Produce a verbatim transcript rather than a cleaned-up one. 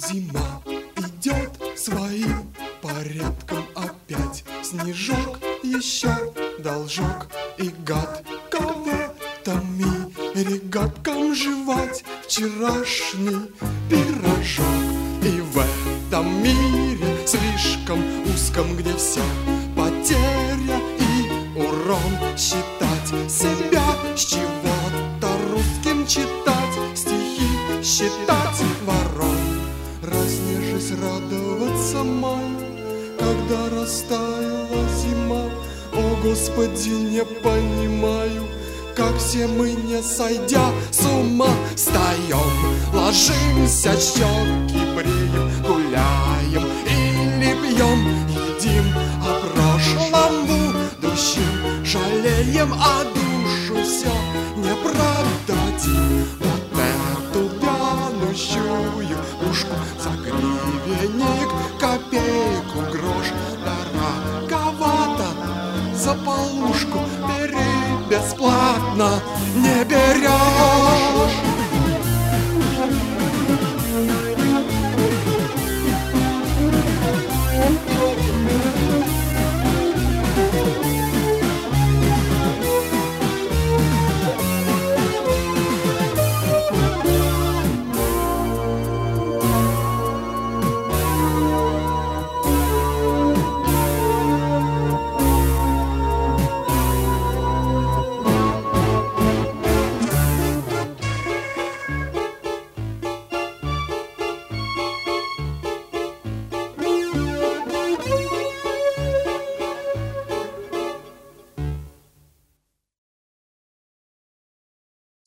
Зима идет своим порядком опять. Снежок еще должок, и гадко в этом мире гадком жевать вчерашний пирожок. И в этом мире слишком узком, где вся потеря и урон, считать себя с чего-то русским, читать стихи, считать ворон. Разнежись, радоваться май, когда растаяла зима. О, Господи, не понимаю, как все мы, не сойдя с ума, встаем, ложимся, щеки бреем, гуляем или пьем, едим, а прошлом будущем жалеем, а душу все не продадим. Вот эту вянущую пушку за гривенник, копейку, грош, дороговато за полушку бери бесплатно, не берем.